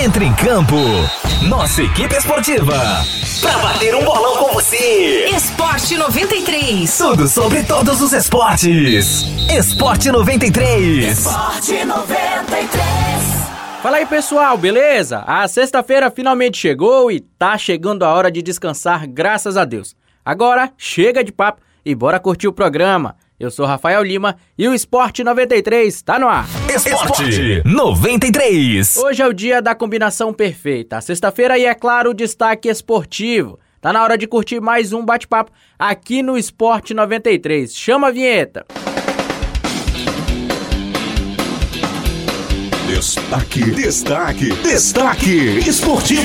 Entre em campo, nossa equipe esportiva, pra bater um bolão com você. Esporte 93. Tudo sobre todos os esportes. Esporte 93. Esporte 93. Fala aí, pessoal, beleza? A sexta-feira finalmente chegou e tá chegando a hora de descansar, graças a Deus. Agora, chega de papo e bora curtir o programa. Eu sou Rafael Lima e o Esporte 93 tá no ar. Esporte 93. Hoje é o dia da combinação perfeita. Sexta-feira e, é claro, o destaque esportivo. Tá na hora de curtir mais um bate-papo aqui no Esporte 93. Chama a vinheta. Destaque esportivo.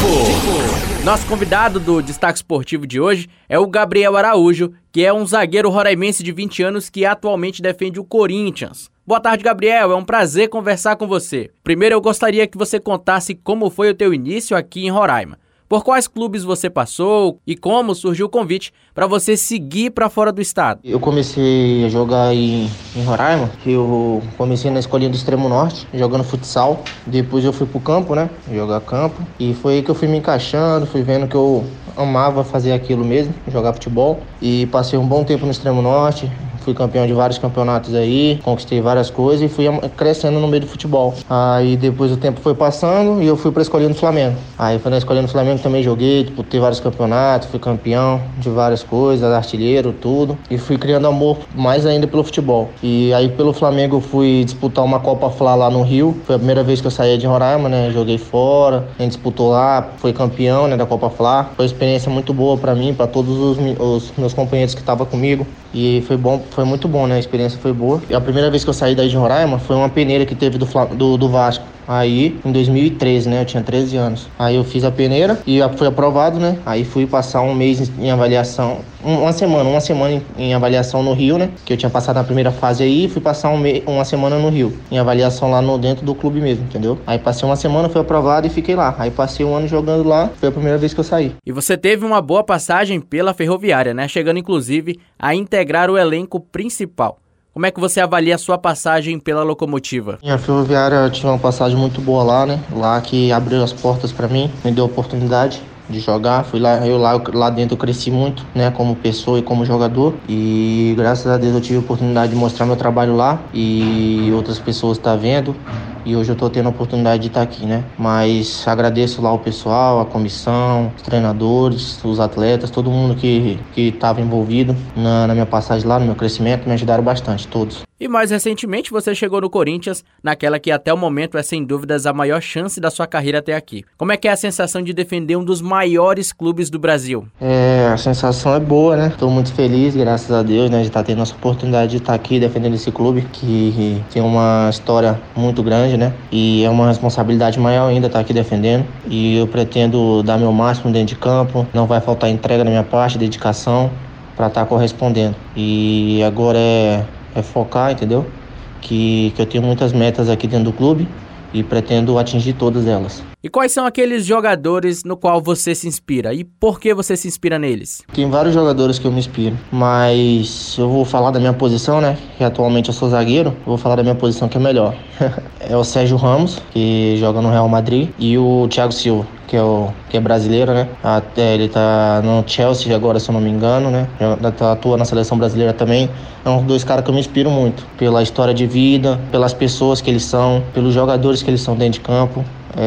Nosso convidado do Destaque Esportivo de hoje é o Gabriel Araújo, que é um zagueiro roraimense de 20 anos que atualmente defende o Corinthians. Boa tarde, Gabriel. É um prazer conversar com você. Primeiro, eu gostaria que você contasse como foi o teu início aqui em Roraima. Por quais clubes você passou e como surgiu o convite para você seguir para fora do estado? Eu comecei a jogar em Roraima. Eu comecei na escolinha do Extremo Norte, jogando futsal. Depois eu fui pro campo, né? Jogar campo. E foi aí que eu fui me encaixando, fui vendo que eu amava fazer aquilo mesmo, jogar futebol. E passei um bom tempo no Extremo Norte. Fui campeão de vários campeonatos aí, conquistei várias coisas e fui crescendo no meio do futebol. Aí depois o tempo foi passando e eu fui pra escolinha do Flamengo. Aí foi na escolinha do Flamengo também joguei, disputei vários campeonatos, fui campeão de várias coisas, artilheiro, tudo. E fui criando amor mais ainda pelo futebol. E aí pelo Flamengo eu fui disputar uma Copa Fla lá no Rio. Foi a primeira vez que eu saí de Roraima, né? Joguei fora, a gente disputou lá, foi campeão, né, da Copa Fla. Foi uma experiência muito boa pra mim, pra todos os meus companheiros que estavam comigo. E foi bom, foi muito bom, né? A experiência foi boa. E a primeira vez que eu saí daí de Roraima foi uma peneira que teve do Vasco. Aí, em 2013, né? Eu tinha 13 anos. Aí eu fiz a peneira e fui aprovado, né? Aí fui passar um mês em avaliação. Uma semana em avaliação no Rio, né? Que eu tinha passado na primeira fase aí e fui passar uma semana no Rio. Em avaliação lá dentro do clube mesmo, entendeu? Aí passei uma semana, fui aprovado e fiquei lá. Aí passei um ano jogando lá. Foi a primeira vez que eu saí. E você teve uma boa passagem pela Ferroviária, né? Chegando, inclusive, a integrar o elenco principal. Como é que você avalia a sua passagem pela Locomotiva? A Ferroviária tinha uma passagem muito boa lá, né? Lá que abriu as portas pra mim, me deu a oportunidade de jogar. Fui lá, lá dentro eu cresci muito, né? Como pessoa e como jogador. E graças a Deus eu tive a oportunidade de mostrar meu trabalho lá. E outras pessoas estão vendo. E hoje eu tô tendo a oportunidade de estar aqui, né? Mas agradeço lá o pessoal, a comissão, os treinadores, os atletas, todo mundo que estava envolvido na minha passagem lá, no meu crescimento, me ajudaram bastante, todos. E mais recentemente você chegou no Corinthians, naquela que até o momento é sem dúvidas a maior chance da sua carreira até aqui. Como é que é a sensação de defender um dos maiores clubes do Brasil? A sensação é boa, né? Tô muito feliz, graças a Deus, né? De estar tendo essa oportunidade de estar aqui defendendo esse clube, que tem uma história muito grande, né? E é uma responsabilidade maior ainda estar aqui defendendo. E eu pretendo dar meu máximo dentro de campo, não vai faltar entrega da minha parte, dedicação, para estar correspondendo. E agora é focar, entendeu? Que eu tenho muitas metas aqui dentro do clube e pretendo atingir todas elas. E quais são aqueles jogadores no qual você se inspira? E por que você se inspira neles? Tem vários jogadores que eu me inspiro, mas eu vou falar da minha posição, né? Que atualmente eu sou zagueiro, eu vou falar da minha posição que é melhor. É o Sérgio Ramos, que joga no Real Madrid, e o Thiago Silva, que é brasileiro, né? Até ele tá no Chelsea agora, se eu não me engano, né? Atua na seleção brasileira também. É um dos caras que eu me inspiro muito, pela história de vida, pelas pessoas que eles são, pelos jogadores que eles são dentro de campo.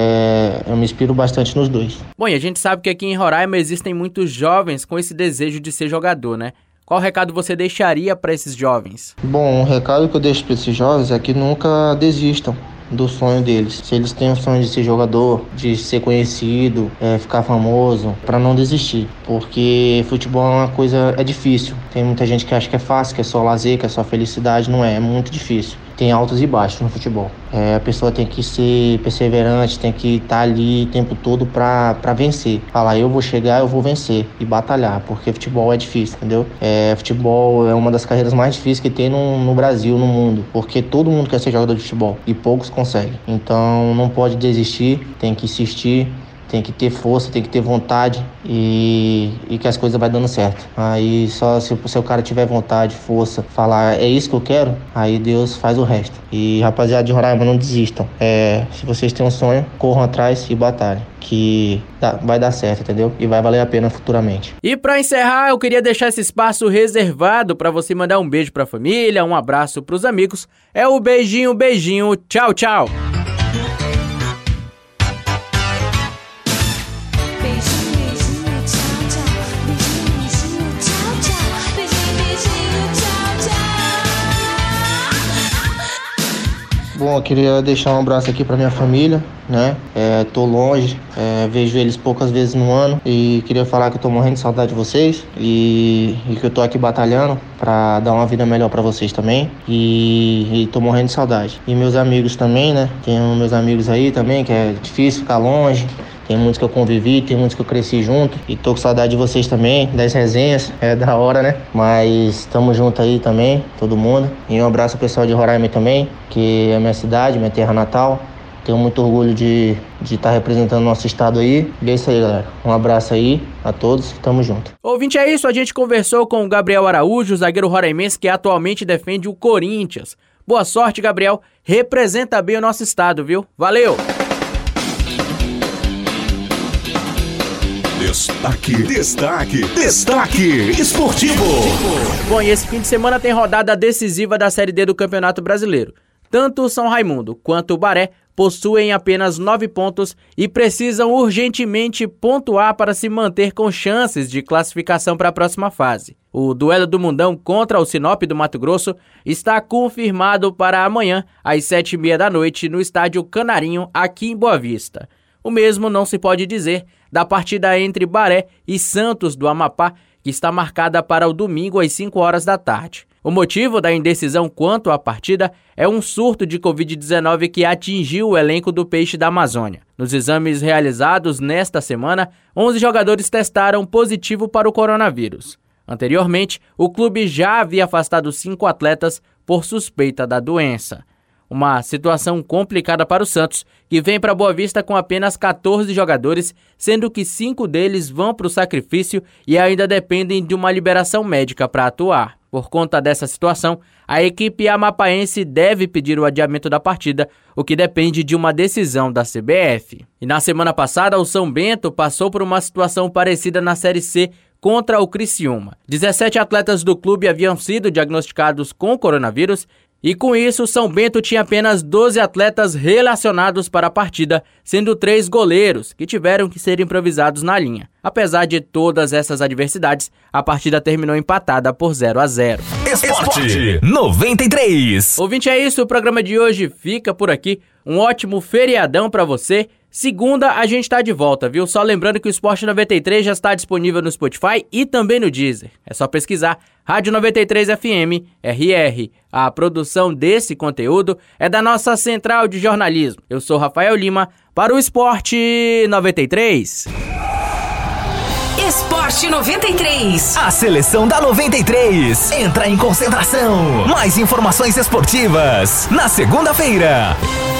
Eu me inspiro bastante nos dois. Bom, e a gente sabe que aqui em Roraima existem muitos jovens com esse desejo de ser jogador, né? Qual recado você deixaria para esses jovens? Bom, o recado que eu deixo para esses jovens é que nunca desistam do sonho deles. Se eles têm o sonho de ser jogador, de ser conhecido, ficar famoso, para não desistir. Porque futebol é uma coisa, é difícil. Tem muita gente que acha que é fácil, que é só lazer, que é só felicidade. Não é muito difícil. Tem altos e baixos no futebol. A pessoa tem que ser perseverante, tem que estar ali o tempo todo para vencer. Falar, eu vou chegar, eu vou vencer e batalhar, porque futebol é difícil, entendeu? Futebol é uma das carreiras mais difíceis que tem no Brasil, no mundo, porque todo mundo quer ser jogador de futebol e poucos conseguem. Então não pode desistir, tem que insistir, tem que ter força, tem que ter vontade e que as coisas vai dando certo. Aí só se o cara tiver vontade, força, falar é isso que eu quero, aí Deus faz o resto. E rapaziada de Roraima, não desistam. Se vocês têm um sonho, corram atrás e batalhem, que vai dar certo, entendeu? E vai valer a pena futuramente. E pra encerrar, eu queria deixar esse espaço reservado pra você mandar um beijo pra família, um abraço pros amigos. É o beijinho, tchau, tchau. Bom, eu queria deixar um abraço aqui pra minha família, né? Tô longe, vejo eles poucas vezes no ano e queria falar que eu tô morrendo de saudade de vocês e que eu tô aqui batalhando pra dar uma vida melhor pra vocês também e tô morrendo de saudade. E meus amigos também, né? Tenho meus amigos aí também, que é difícil ficar longe. Tem muitos que eu convivi, tem muitos que eu cresci junto. E tô com saudade de vocês também, das resenhas. É da hora, né? Mas tamo junto aí também, todo mundo. E um abraço ao pessoal de Roraima também, que é minha cidade, minha terra natal. Tenho muito orgulho de estar representando o nosso estado aí. E é isso aí, galera. Um abraço aí a todos. Tamo junto. Ouvinte, é isso. A gente conversou com o Gabriel Araújo, zagueiro roraimense que atualmente defende o Corinthians. Boa sorte, Gabriel. Representa bem o nosso estado, viu? Valeu! Destaque esportivo. Bom, e esse fim de semana tem rodada decisiva da Série D do Campeonato Brasileiro. Tanto o São Raimundo quanto o Baré possuem apenas 9 pontos e precisam urgentemente pontuar para se manter com chances de classificação para a próxima fase. O duelo do Mundão contra o Sinop do Mato Grosso está confirmado para amanhã, às 7h30 da noite, no estádio Canarinho, aqui em Boa Vista. O mesmo não se pode dizer da partida entre Baré e Santos do Amapá, que está marcada para o domingo às 5 horas da tarde. O motivo da indecisão quanto à partida é um surto de Covid-19 que atingiu o elenco do Peixe da Amazônia. Nos exames realizados nesta semana, 11 jogadores testaram positivo para o coronavírus. Anteriormente, o clube já havia afastado 5 atletas por suspeita da doença. Uma situação complicada para o Santos, que vem para Boa Vista com apenas 14 jogadores, sendo que 5 deles vão para o sacrifício e ainda dependem de uma liberação médica para atuar. Por conta dessa situação, a equipe amapaense deve pedir o adiamento da partida, o que depende de uma decisão da CBF. E na semana passada, o São Bento passou por uma situação parecida na Série C contra o Criciúma. 17 atletas do clube haviam sido diagnosticados com coronavírus e com isso, São Bento tinha apenas 12 atletas relacionados para a partida, sendo 3 goleiros, que tiveram que ser improvisados na linha. Apesar de todas essas adversidades, a partida terminou empatada por 0-0. Esporte 93. Ouvinte, é isso, o programa de hoje fica por aqui. Um ótimo feriadão para você. Segunda, a gente tá de volta, viu? Só lembrando que o Esporte 93 já está disponível no Spotify e também no Deezer. É só pesquisar Rádio 93 FM, RR. A produção desse conteúdo é da nossa central de jornalismo. Eu sou Rafael Lima, para o Esporte 93. Esporte 93. A seleção da 93 entra em concentração. Mais informações esportivas na segunda-feira.